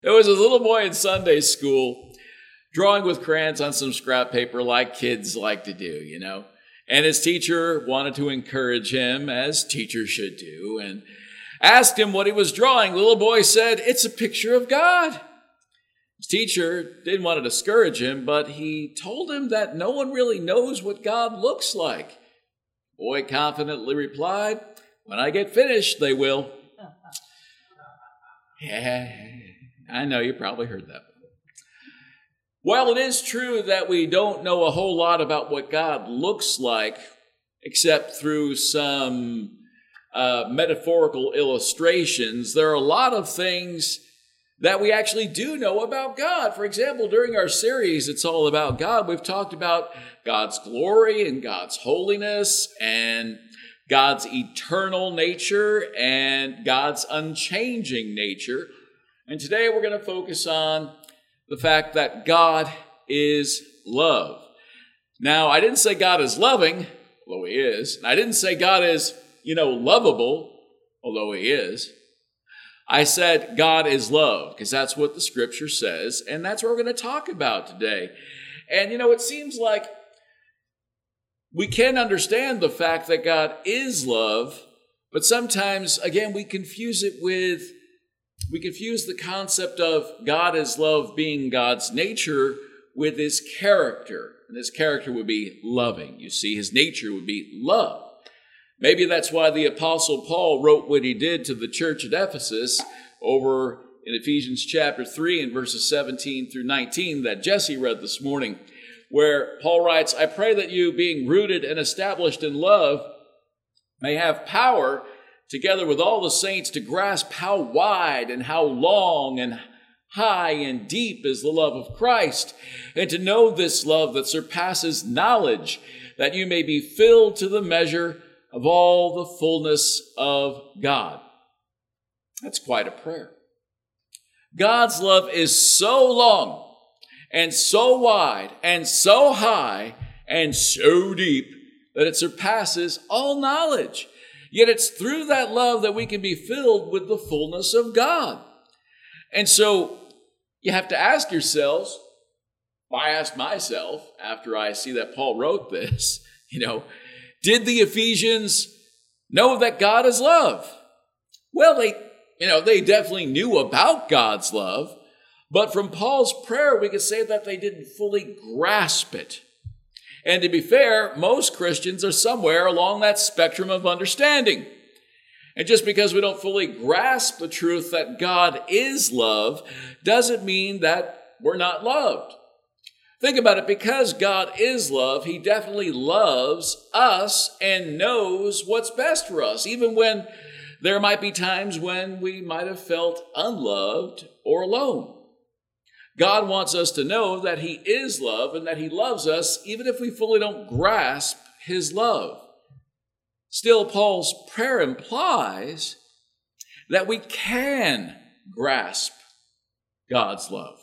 There was a little boy in Sunday school drawing with crayons on some scrap paper like kids like to do. And his teacher wanted to encourage him, as teachers should do, and asked him what he was drawing. The little boy said, "It's a picture of God." His teacher didn't want to discourage him, but he told him that no one really knows what God looks like. The boy confidently replied, "When I get finished, they will." Yeah, I know you probably heard that. Well, it is true that we don't know a whole lot about what God looks like, except through some metaphorical illustrations. There are a lot of things that we actually do know about God. For example, during our series, It's All About God, we've talked about God's glory and God's holiness and God's eternal nature and God's unchanging nature. And today we're going to focus on the fact that God is love. Now, I didn't say God is loving, although he is. And I didn't say God is, lovable, although he is. I said God is love, because that's what the scripture says, and that's what we're going to talk about today. And, it seems like we can understand the fact that God is love, but sometimes, again, we confuse the concept of God is love being God's nature with his character. And his character would be loving. You see, his nature would be love. Maybe that's why the Apostle Paul wrote what he did to the church at Ephesus over in Ephesians chapter 3 and verses 17 through 19 that Jesse read this morning, where Paul writes, "I pray that you, being rooted and established in love, may have power together with all the saints to grasp how wide and how long and high and deep is the love of Christ, and to know this love that surpasses knowledge, that you may be filled to the measure of all the fullness of God." That's quite a prayer. God's love is so long and so wide and so high and so deep that it surpasses all knowledge. Yet it's through that love that we can be filled with the fullness of God. And so you have to ask yourselves, I asked myself after I see that Paul wrote this, did the Ephesians know that God is love? Well, they definitely knew about God's love, but from Paul's prayer, we could say that they didn't fully grasp it. And to be fair, most Christians are somewhere along that spectrum of understanding. And just because we don't fully grasp the truth that God is love doesn't mean that we're not loved. Think about it. Because God is love, he definitely loves us and knows what's best for us, even when there might be times when we might have felt unloved or alone. God wants us to know that he is love and that he loves us, even if we fully don't grasp his love. Still, Paul's prayer implies that we can grasp God's love.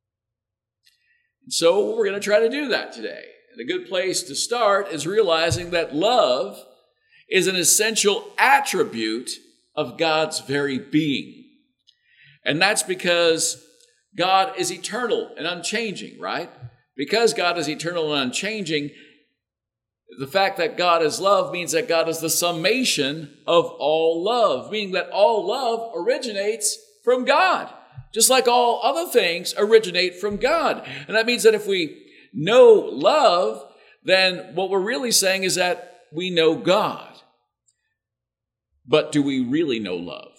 And so we're going to try to do that today. And a good place to start is realizing that love is an essential attribute of God's very being. And that's because God is eternal and unchanging, right? Because God is eternal and unchanging, the fact that God is love means that God is the summation of all love, meaning that all love originates from God, just like all other things originate from God. And that means that if we know love, then what we're really saying is that we know God. But do we really know love?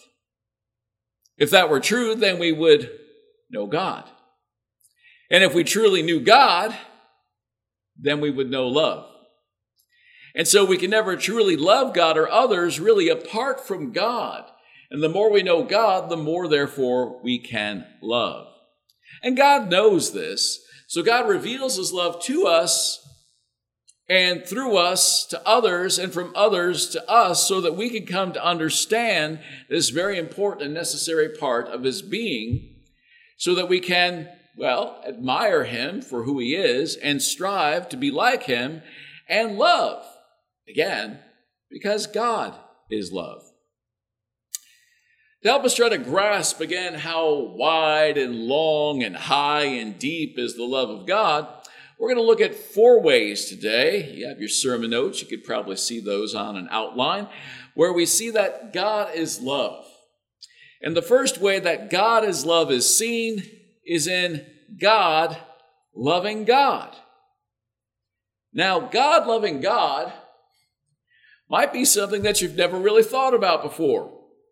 If that were true, then we would know God. And if we truly knew God, then we would know love. And so we can never truly love God or others really apart from God. And the more we know God, the more, therefore, we can love. And God knows this. So God reveals his love to us and through us to others and from others to us so that we can come to understand this very important and necessary part of his being so that we can, admire him for who he is and strive to be like him and love. Again, because God is love. To help us try to grasp again how wide and long and high and deep is the love of God, we're going to look at 4 ways today. You have your sermon notes. You could probably see those on an outline, where we see that God is love. And the first way that God is love is seen is in God loving God. Now, God loving God might be something that you've never really thought about before.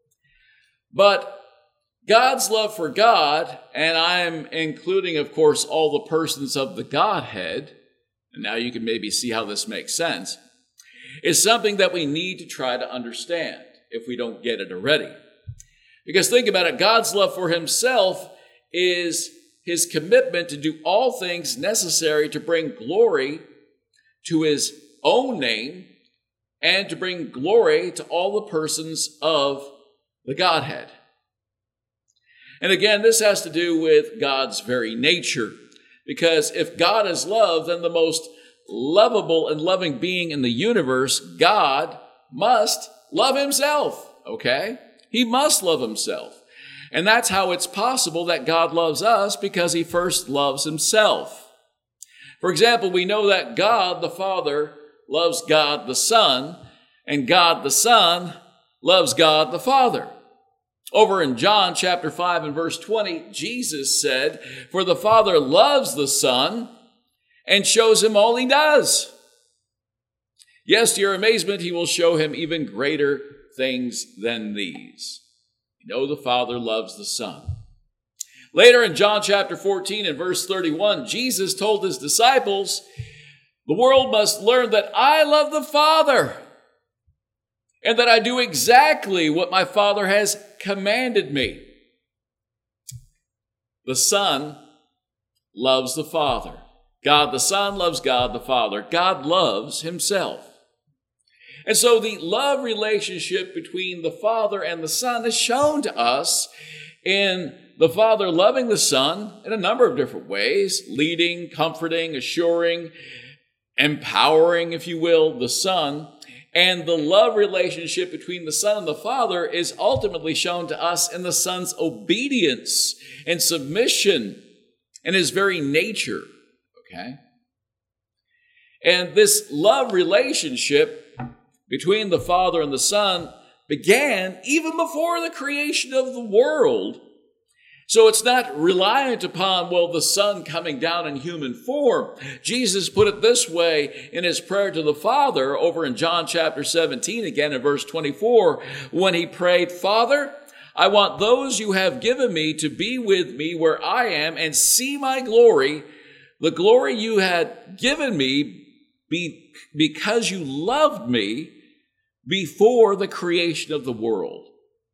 But God's love for God, and I'm including, of course, all the persons of the Godhead, and now you can maybe see how this makes sense, is something that we need to try to understand if we don't get it already. Because think about it, God's love for himself is his commitment to do all things necessary to bring glory to his own name and to bring glory to all the persons of the Godhead. And again, this has to do with God's very nature. Because if God is love, then the most lovable and loving being in the universe, God, must love himself, okay? He must love himself. And that's how it's possible that God loves us, because he first loves himself. For example, we know that God the Father loves God the Son, and God the Son loves God the Father. Over in John chapter 5 and verse 20, Jesus said, "For the Father loves the Son and shows him all he does. Yes, to your amazement, he will show him even greater things than these." You know the Father loves the Son. Later in John chapter 14 and verse 31, Jesus told his disciples, "The world must learn that I love the Father, and that I do exactly what my Father has commanded me." The Son loves the Father. God the Son loves God the Father. God loves himself. And so the love relationship between the Father and the Son is shown to us in the Father loving the Son in a number of different ways, leading, comforting, assuring, empowering, if you will, the Son. And the love relationship between the Son and the Father is ultimately shown to us in the Son's obedience and submission and his very nature, okay? And this love relationship between the Father and the Son began even before the creation of the world. So it's not reliant upon, the Son coming down in human form. Jesus put it this way in his prayer to the Father over in John chapter 17, again in verse 24, when he prayed, "Father, I want those you have given me to be with me where I am and see my glory, the glory you had given me because you loved me before the creation of the world."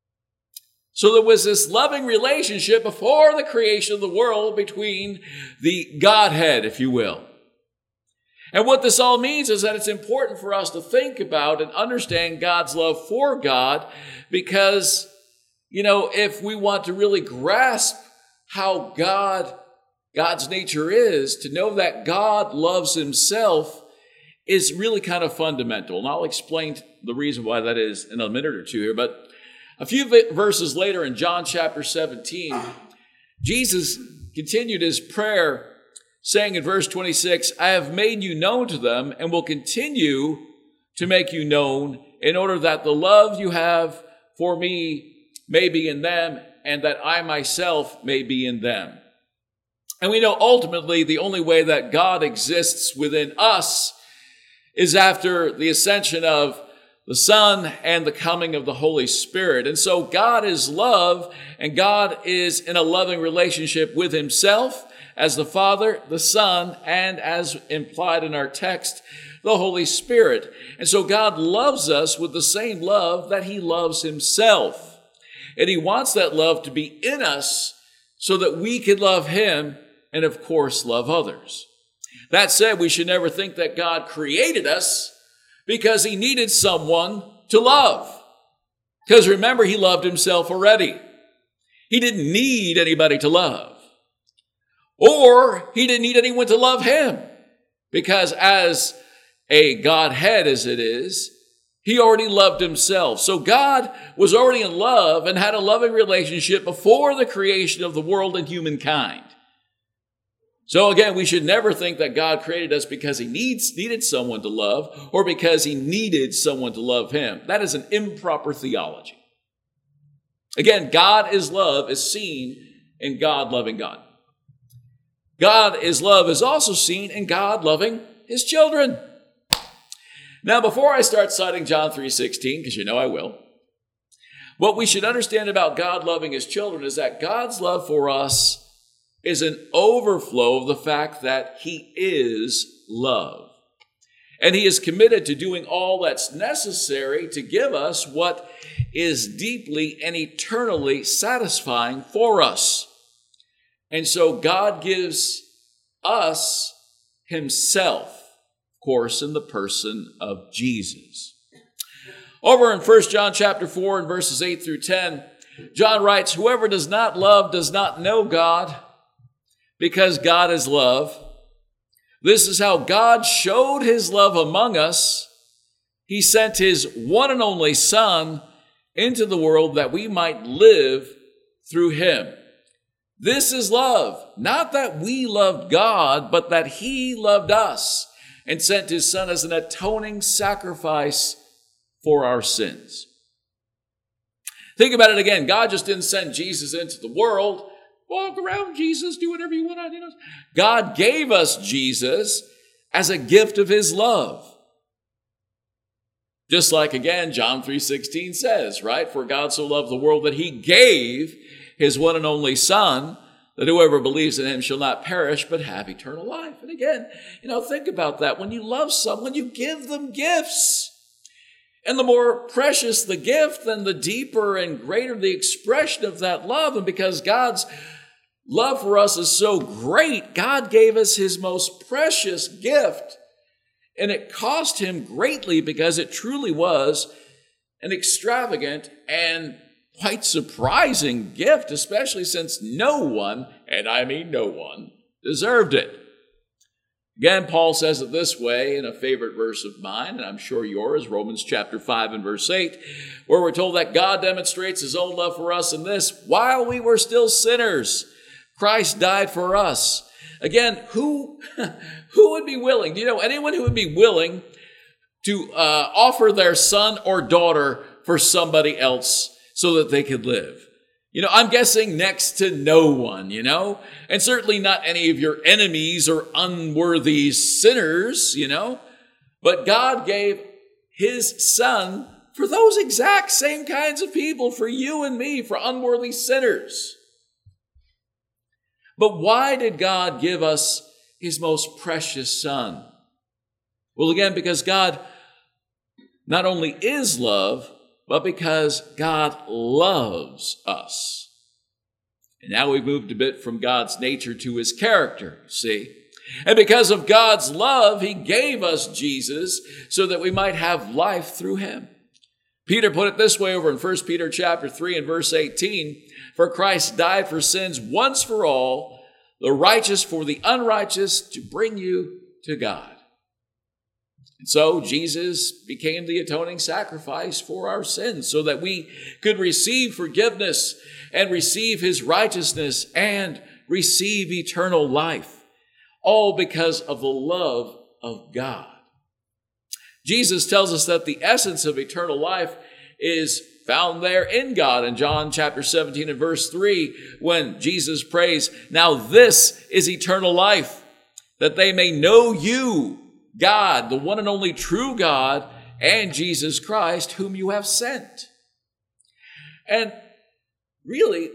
So there was this loving relationship before the creation of the world between the Godhead, if you will. And what this all means is that it's important for us to think about and understand God's love for God, because, if we want to really grasp how God's nature is, to know that God loves himself is really kind of fundamental. And I'll explain the reason why that is in a minute or two here, but a few verses later in John chapter 17, Jesus continued his prayer saying in verse 26, "I have made you known to them and will continue to make you known in order that the love you have for me may be in them and that I myself may be in them." And we know ultimately the only way that God exists within us is after the ascension of the Son and the coming of the Holy Spirit. And so God is love, and God is in a loving relationship with himself as the Father, the Son, and as implied in our text, the Holy Spirit. And so God loves us with the same love that he loves himself. And he wants that love to be in us so that we can love him and, of course, love others. That said, we should never think that God created us because he needed someone to love. Because remember, he loved himself already. He didn't need anybody to love. Or he didn't need anyone to love him. Because as a Godhead as it is, He already loved himself. So God was already in love and had a loving relationship before the creation of the world and humankind. So again, we should never think that God created us because he needed someone to love or because he needed someone to love him. That is an improper theology. Again, God is love is seen in God loving God. God is love is also seen in God loving his children. Now, before I start citing John 3:16, because you know I will, what we should understand about God loving his children is that God's love for us is an overflow of the fact that he is love. And he is committed to doing all that's necessary to give us what is deeply and eternally satisfying for us. And so God gives us himself, of course, in the person of Jesus. Over in 1 John chapter 4 and verses 8 through 10, John writes, "Whoever does not love does not know God, because God is love. This is how God showed his love among us. He sent his one and only Son into the world that we might live through him. This is love, not that we loved God, but that he loved us and sent his Son as an atoning sacrifice for our sins." Think about it again. God just didn't send Jesus into the world. Walk around, Jesus, do whatever you want. God gave us Jesus as a gift of his love. Just like, again, John 3:16 says, right? "For God so loved the world that he gave his one and only Son, that whoever believes in him shall not perish, but have eternal life." And again, think about that. When you love someone, you give them gifts. And the more precious the gift, then the deeper and greater the expression of that love. And because God's love for us is so great, God gave us his most precious gift. And it cost him greatly because it truly was an extravagant and quite surprising gift, especially since no one, and I mean no one, deserved it. Again, Paul says it this way in a favorite verse of mine, and I'm sure yours, Romans chapter 5 and verse 8, where we're told that God demonstrates his own love for us in this: while we were still sinners, Christ died for us. Again, who would be willing? Do you know anyone who would be willing to offer their son or daughter for somebody else so that they could live? I'm guessing next to no one, and certainly not any of your enemies or unworthy sinners, but God gave his Son for those exact same kinds of people, for you and me, for unworthy sinners. But why did God give us his most precious Son? Well, again, because God not only is love, but because God loves us. And now we've moved a bit from God's nature to his character, see? And because of God's love, he gave us Jesus so that we might have life through him. Peter put it this way over in 1 Peter chapter 3 and verse 18, "For Christ died for sins once for all, the righteous for the unrighteous, to bring you to God." And so Jesus became the atoning sacrifice for our sins so that we could receive forgiveness and receive his righteousness and receive eternal life, all because of the love of God. Jesus tells us that the essence of eternal life is found there in God in John chapter 17 and verse 3, when Jesus prays, "Now this is eternal life, that they may know you, God, the one and only true God, and Jesus Christ, whom you have sent." And really,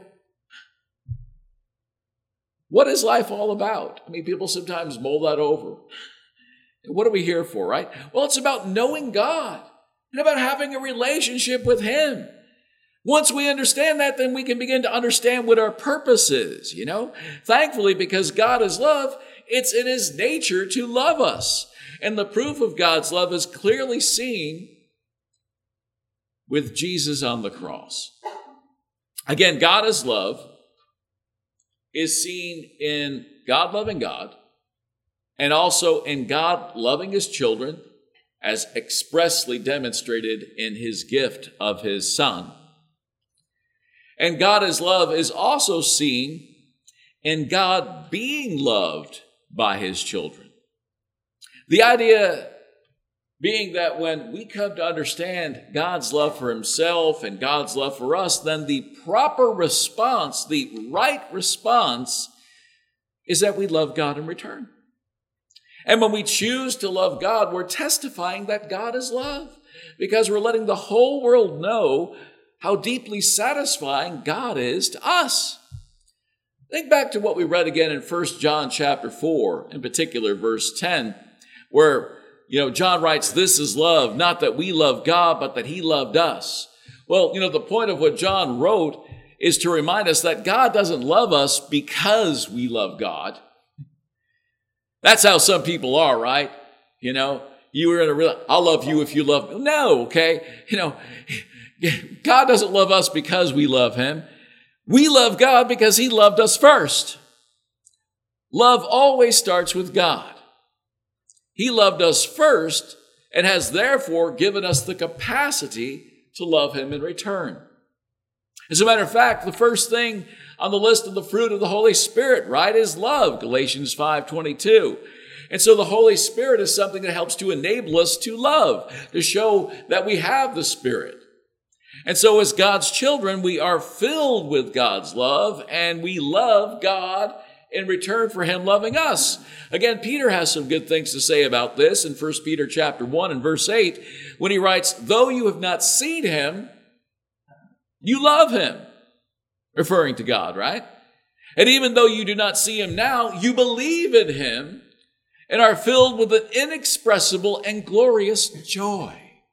what is life all about? I mean, people sometimes mull that over. What are we here for, right? Well, it's about knowing God and about having a relationship with him. Once we understand that, then we can begin to understand what our purpose is, Thankfully, because God is love, it's in his nature to love us. And the proof of God's love is clearly seen with Jesus on the cross. Again, God is love is seen in God loving God and also in God loving his children as expressly demonstrated in his gift of his Son. And God's love is also seen in God being loved by his children. The idea being that when we come to understand God's love for himself and God's love for us, then the proper response, the right response, is that we love God in return. And when we choose to love God, we're testifying that God is love, because we're letting the whole world know how deeply satisfying God is to us. Think back to what we read again in 1 John chapter 4, in particular verse 10, where John writes, "This is love, not that we love God, but that he loved us." Well, the point of what John wrote is to remind us that God doesn't love us because we love God. That's how some people are, right? You were in a real, I'll love you if you love me. No, okay? God doesn't love us because we love him. We love God because he loved us first. Love always starts with God. He loved us first and has therefore given us the capacity to love him in return. As a matter of fact, the first thing on the list of the fruit of the Holy Spirit, right, is love, Galatians 5:22. And so the Holy Spirit is something that helps to enable us to love, to show that we have the Spirit. And so as God's children, we are filled with God's love, and we love God in return for him loving us. Again, Peter has some good things to say about this in 1 Peter chapter 1 and verse 8, when he writes, "Though you have not seen him, you love him," referring to God, right? "And even though you do not see him now, you believe in him and are filled with an inexpressible and glorious joy."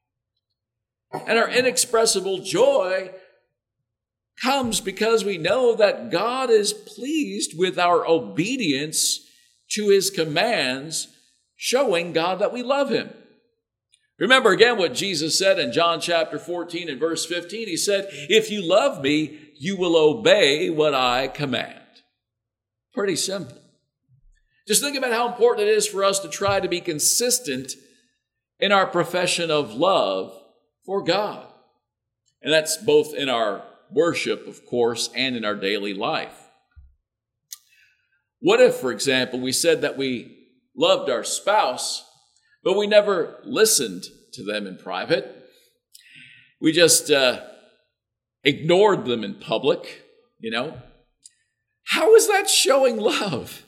And our inexpressible joy comes because we know that God is pleased with our obedience to his commands, showing God that we love him. Remember again what Jesus said in John chapter 14 and verse 15. He said, "If you love me, you will obey what I command." Pretty simple. Just think about how important it is for us to try to be consistent in our profession of love for God. And that's both in our worship, of course, and in our daily life. What if, for example, we said that we loved our spouse, but we never listened to them in private? We just ignored them in public, How is that showing love?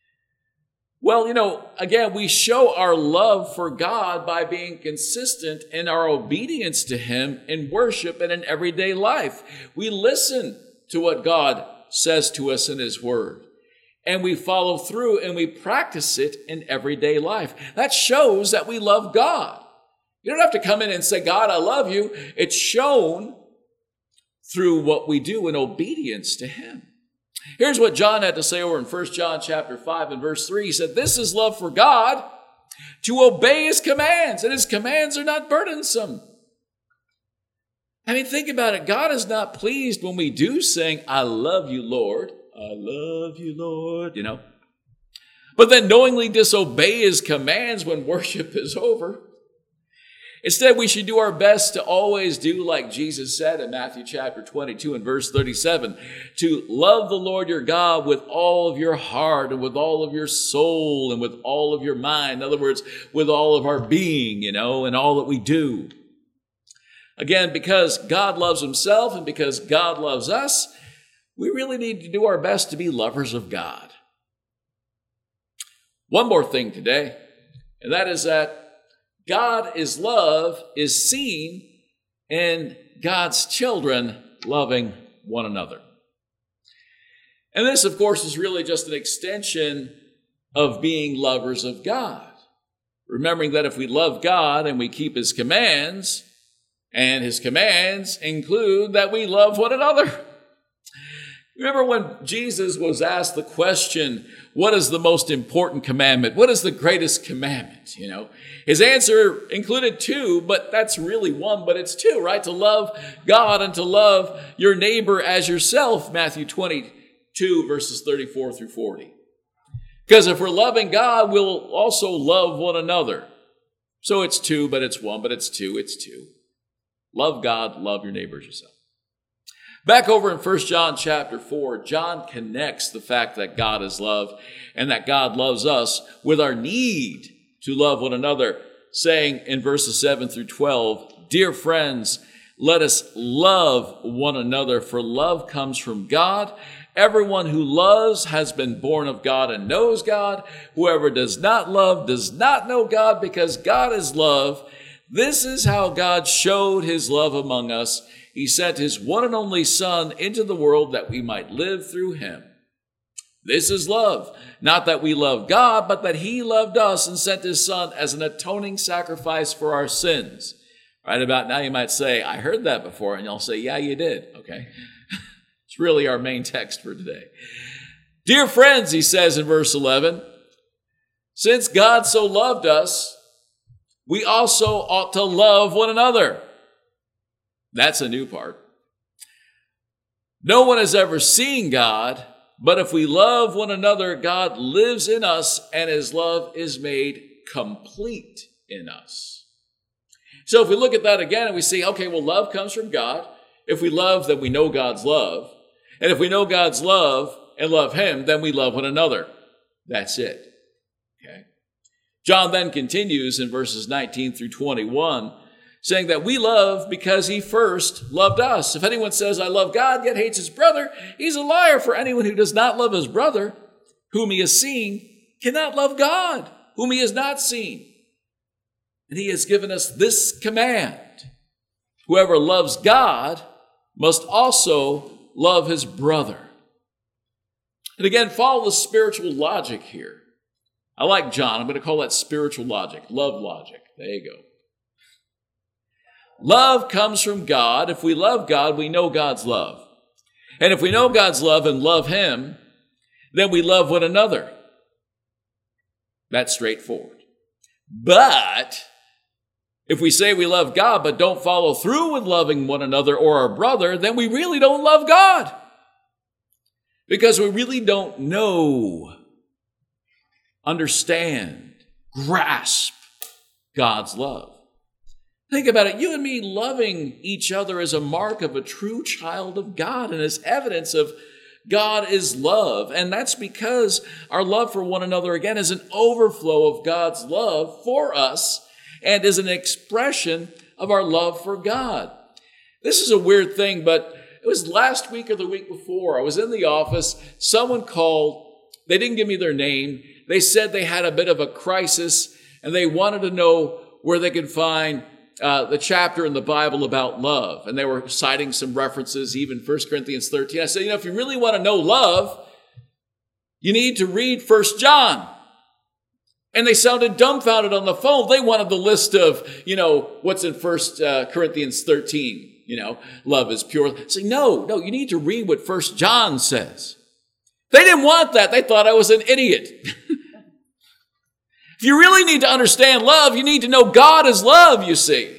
Well, again, we show our love for God by being consistent in our obedience to him in worship and in everyday life. We listen to what God says to us in his word, and we follow through and we practice it in everyday life. That shows that we love God. You don't have to come in and say, "God, I love you." It's shown through what we do in obedience to him. Here's what John had to say over in 1 John chapter 5 and verse 3. He said, "This is love for God, to obey his commands, and his commands are not burdensome." I mean, think about it. God is not pleased when we do sing, "I love you, Lord. I love you, Lord," but then knowingly disobey his commands when worship is over. Instead, we should do our best to always do like Jesus said in Matthew chapter 22 and verse 37, to love the Lord your God with all of your heart and with all of your soul and with all of your mind. In other words, with all of our being, and all that we do. Again, because God loves himself and because God loves us, we really need to do our best to be lovers of God. One more thing today, and that is that God is love is seen in God's children loving one another. And this, of course, is really just an extension of being lovers of God. Remembering that if we love God and we keep his commands, and his commands include that we love one another. Remember when Jesus was asked the question, what is the most important commandment? What is the greatest commandment? His answer included two, but that's really one, but it's two, right? To love God and to love your neighbor as yourself, Matthew 22, verses 34 through 40. Because if we're loving God, we'll also love one another. So it's two, but it's one, but it's two, it's two. Love God, love your neighbors yourself. Back over in 1 John chapter 4, John connects the fact that God is love and that God loves us with our need to love one another, saying in verses 7 through 12, "Dear friends, let us love one another, for love comes from God. Everyone who loves has been born of God and knows God. Whoever does not love does not know God, because God is love. This is how God showed his love among us. He sent his one and only Son into the world that we might live through him. This is love, not that we love God, but that he loved us and sent his Son as an atoning sacrifice for our sins." Right about now, you might say, "I heard that before," and you'll say, "Yeah, you did." Okay. It's really our main text for today. "Dear friends," he says in verse 11, "since God so loved us, we also ought to love one another." That's a new part. "No one has ever seen God, but if we love one another, God lives in us and his love is made complete in us." So if we look at that again and we see, okay, well, love comes from God. If we love, then we know God's love. And if we know God's love and love him, then we love one another. That's it. Okay. John then continues in verses 19 through 21, saying that we love because he first loved us. "If anyone says, 'I love God,' yet hates his brother, he's a liar, for anyone who does not love his brother, whom he has seen, cannot love God, whom he has not seen. And he has given us this command: whoever loves God must also love his brother." And again, follow the spiritual logic here. I like John. I'm going to call that spiritual logic, love logic. There you go. Love comes from God. If we love God, we know God's love. And if we know God's love and love him, then we love one another. That's straightforward. But if we say we love God but don't follow through with loving one another or our brother, then we really don't love God. Because we really don't know, understand, grasp God's love. Think about it. You and me loving each other is a mark of a true child of God and is evidence of God is love. And that's because our love for one another, again, is an overflow of God's love for us and is an expression of our love for God. This is a weird thing, but it was last week or the week before. I was in the office. Someone called. They didn't give me their name. They said they had a bit of a crisis and they wanted to know where they could find the chapter in the Bible about love. And they were citing some references, even 1 Corinthians 13. I said, if you really want to know love, you need to read 1 John. And they sounded dumbfounded on the phone. They wanted the list of, what's in 1 Corinthians 13. Love is pure. I say, no, you need to read what 1 John says. They didn't want that. They thought I was an idiot. If you really need to understand love, you need to know God is love, you see.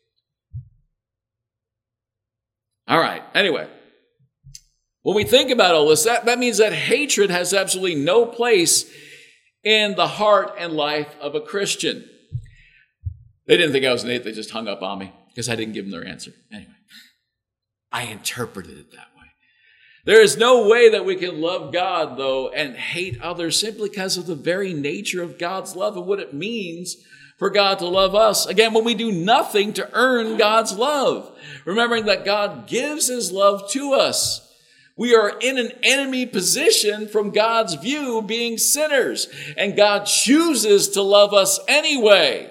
All right, anyway. When we think about all this, that means that hatred has absolutely no place in the heart and life of a Christian. They didn't think I was an idiot. They just hung up on me because I didn't give them their answer. Anyway, I interpreted it that way. There is no way that we can love God, though, and hate others simply because of the very nature of God's love and what it means for God to love us. Again, when we do nothing to earn God's love, remembering that God gives his love to us. We are in an enemy position from God's view, being sinners, and God chooses to love us anyway.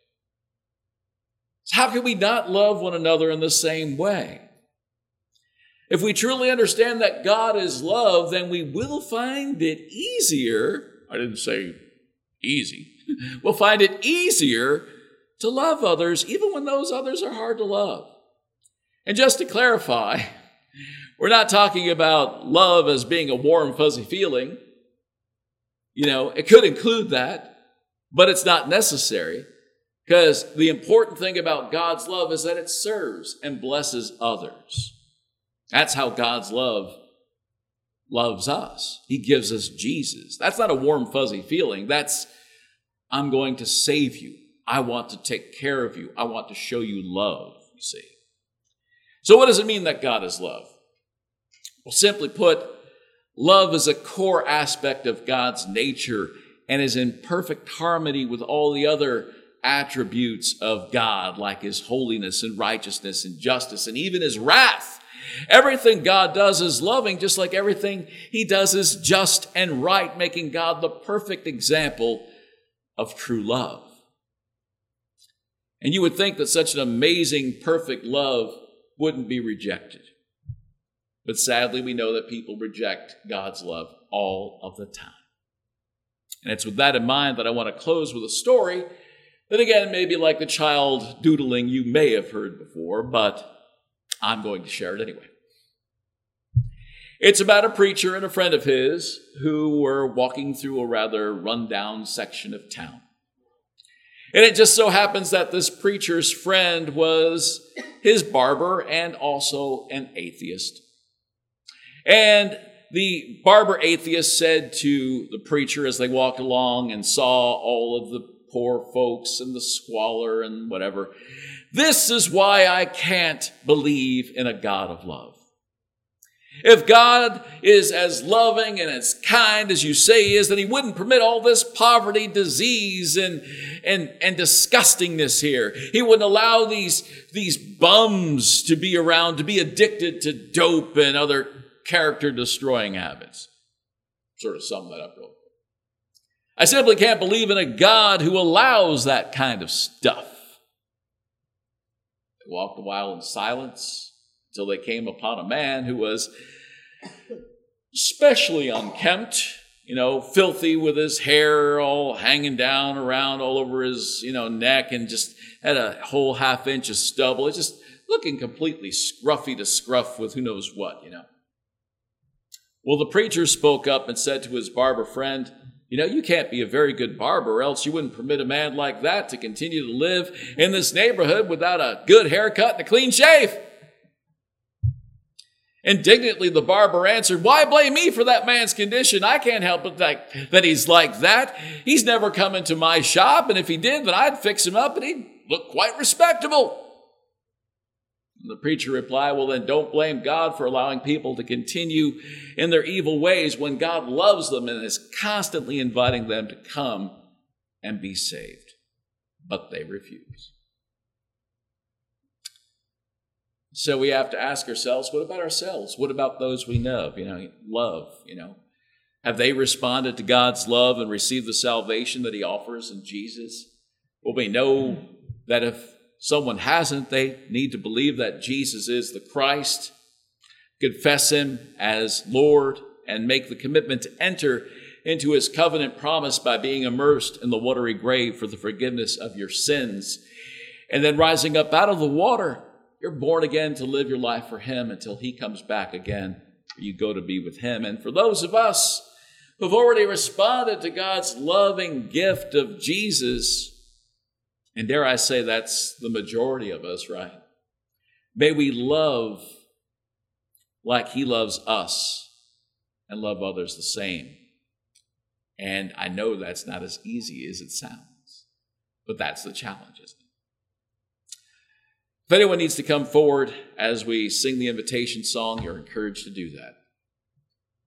So how can we not love one another in the same way? If we truly understand that God is love, then we will find it easier. I didn't say easy. We'll find it easier to love others, even when those others are hard to love. And just to clarify, we're not talking about love as being a warm, fuzzy feeling. It could include that, but it's not necessary, because the important thing about God's love is that it serves and blesses others. That's how God's love loves us. He gives us Jesus. That's not a warm, fuzzy feeling. That's, I'm going to save you. I want to take care of you. I want to show you love, you see. So what does it mean that God is love? Well, simply put, love is a core aspect of God's nature and is in perfect harmony with all the other attributes of God, like his holiness and righteousness and justice and even his wrath. Everything God does is loving, just like everything he does is just and right, making God the perfect example of true love. And you would think that such an amazing, perfect love wouldn't be rejected. But sadly, we know that people reject God's love all of the time. And it's with that in mind that I want to close with a story that, again, may be like the child doodling you may have heard before, but I'm going to share it anyway. It's about a preacher and a friend of his who were walking through a rather rundown section of town. And it just so happens that this preacher's friend was his barber and also an atheist. And the barber atheist said to the preacher as they walked along and saw all of the poor folks and the squalor and whatever, "This is why I can't believe in a God of love. If God is as loving and as kind as you say he is, then he wouldn't permit all this poverty, disease, and disgustingness here. He wouldn't allow these bums to be around, to be addicted to dope and other character-destroying habits." Sort of sum that up real quick. I simply can't believe in a God who allows that kind of stuff. They walked a while in silence until they came upon a man who was especially unkempt, filthy, with his hair all hanging down around all over his, neck, and just had a whole half-inch of stubble. It's just looking completely scruffy to scruff with who knows what, Well, the preacher spoke up and said to his barber friend, "You can't be a very good barber, or else you wouldn't permit a man like that to continue to live in this neighborhood without a good haircut and a clean shave." Indignantly, the barber answered, "Why blame me for that man's condition? I can't help it that he's like that. He's never come into my shop, and if he did, then I'd fix him up and he'd look quite respectable." And the preacher replied, "Well, then don't blame God for allowing people to continue in their evil ways when God loves them and is constantly inviting them to come and be saved. But they refuse." So we have to ask ourselves, what about ourselves? What about those we love? Have they responded to God's love and received the salvation that he offers in Jesus? Well, we know that if someone hasn't, they need to believe that Jesus is the Christ, confess him as Lord, and make the commitment to enter into his covenant promise by being immersed in the watery grave for the forgiveness of your sins. And then rising up out of the water, you're born again to live your life for him until he comes back again. You go to be with him. And for those of us who've already responded to God's loving gift of Jesus, and dare I say that's the majority of us, right? May we love like he loves us and love others the same. And I know that's not as easy as it sounds, but that's the challenge, isn't it? If anyone needs to come forward as we sing the invitation song, you're encouraged to do that.